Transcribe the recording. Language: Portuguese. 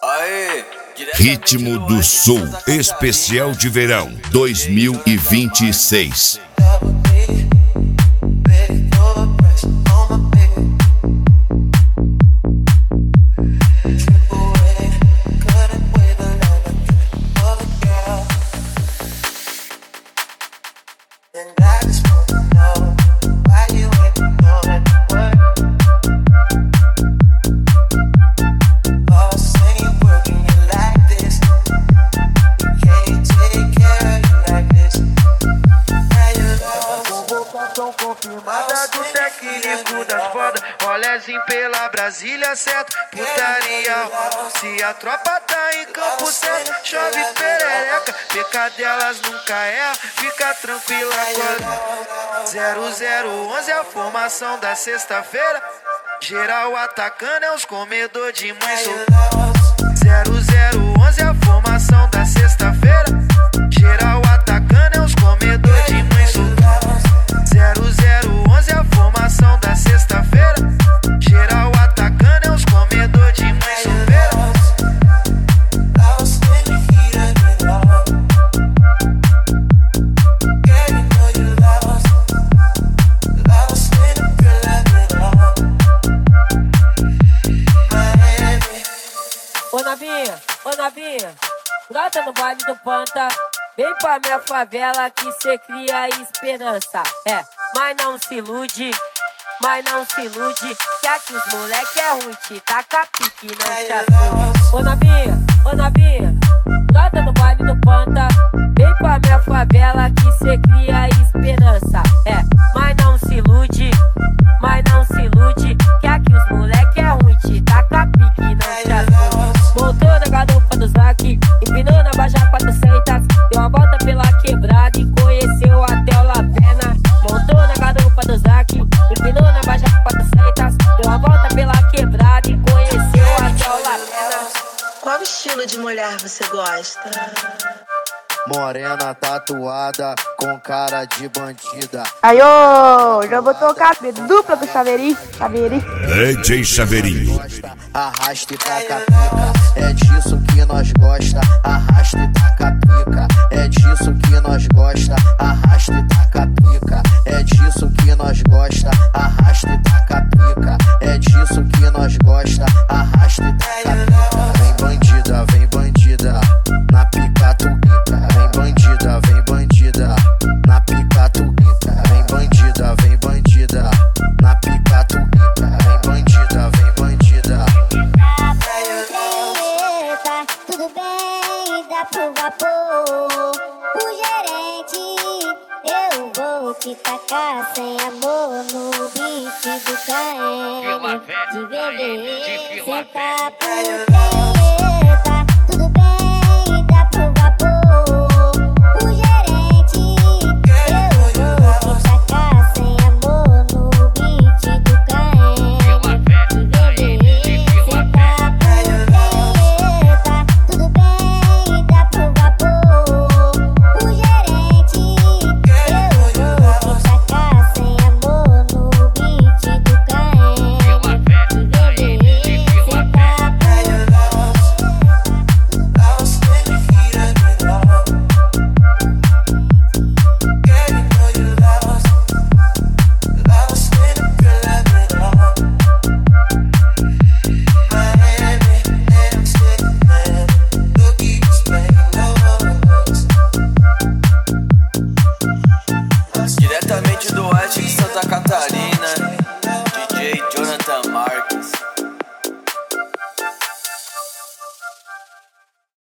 Aê, Ritmo do Sul, especial de verão 2026. Confirmada do técnico das fodas, rolezinho pela Brasília, certo? Putaria, se a tropa tá em campo certo, chove perereca, pecadelas nunca erra, fica tranquila, colega. 0011 é a formação da sexta-feira, geral atacando é os comedor de mãe solteira. 0011 é a formação da sexta-feira, geral atacando é os comedor de mãe solteira. 0011 é a formação da sexta-feira, geral atacando é os comedor de mãe solteira. Ô novinha, brota no baile do Panta, vem pra minha favela que cê cria esperança. Mas não se ilude, que aqui os moleque é ruim, te taca pique, não te assuste. Ô novinha, brota no baile do Panta, vem pra minha favela que cê cria esperança. Mas não se ilude, que aqui os moleque é ruim, te taca pique, não te assuste. Montou na garupa do Zac, empinou na Baja 400, deu uma volta pela quebrada e conheceu até o Lapena. Montou na garupa do Zac, empinou na Baja 400, deu uma volta pela quebrada e conheceu até o Lapena. Qual estilo de mulher você gosta? Morena tatuada com cara de bandida. Aí, ô, já vou tocar dupla com Chaveirinho. DJ Chaveirinho. Arrasta e taca pica, é disso que nós gosta. Arrasta e taca pica, é disso que nós gosta. Arrasta e taca pica, é disso que nós gosta. Arrasta e taca pica, é disso que nós gosta. Arrasta e taca pica, vem bandida, na pica tu pica. Vem bandida, na pica tu pica. Vem bandida, na pica tu pica. Vem bandida. Eita, tudo bem, dá pro vapor. O gerente, eu vou te tacar sem amor no beat do KM. De bebê, senta pro eita, tudo bem, dá pro vapor. O gerente, eu vou te tacar sem amor no beat do KM. De bebê, senta pro eita, tudo bem, dá pro vapor. O gerente, eu vou te tacar sem amor no beat do KM. De bebê, senta pro diretamente do oeste de Santa Catarina.